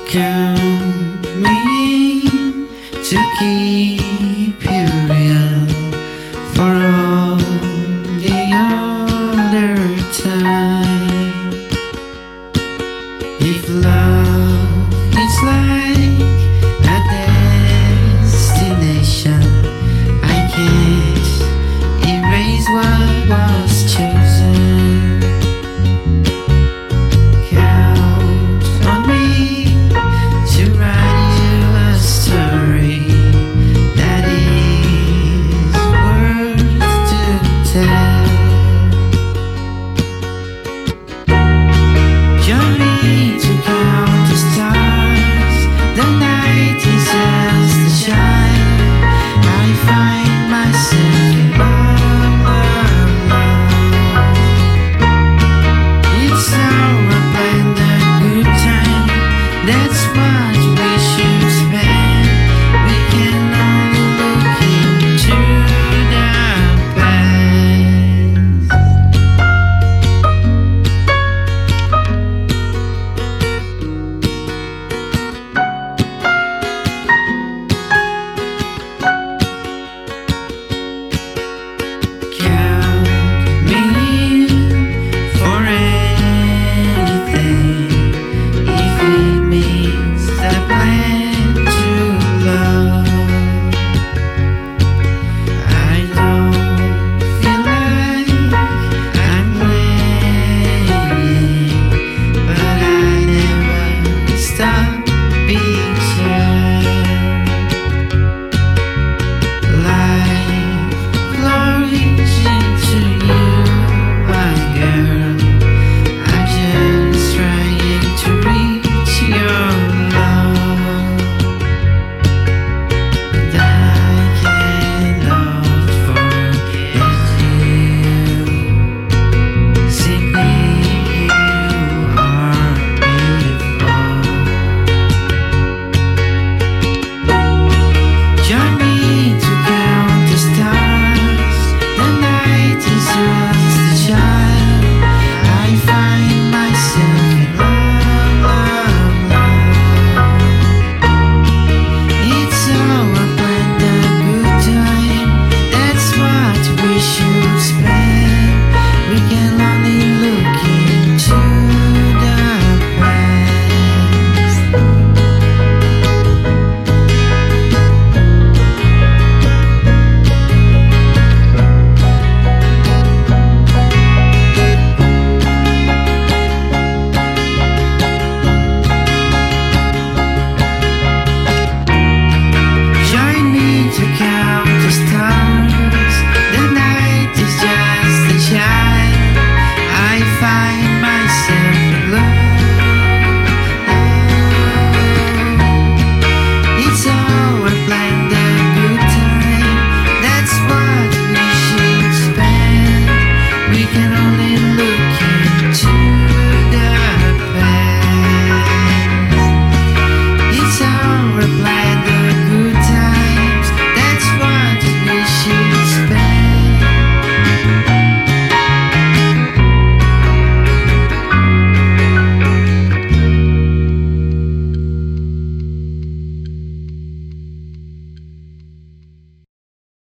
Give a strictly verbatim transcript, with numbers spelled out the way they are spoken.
Count me to keep you real for all the other time. If love is like a destination, I can't erase what was chosen. Count on me to write you a story that is worth to tell. Join me to count the stars, the night deserves to shine. I find myself in all of love. It's our abandoned good time, that's what we should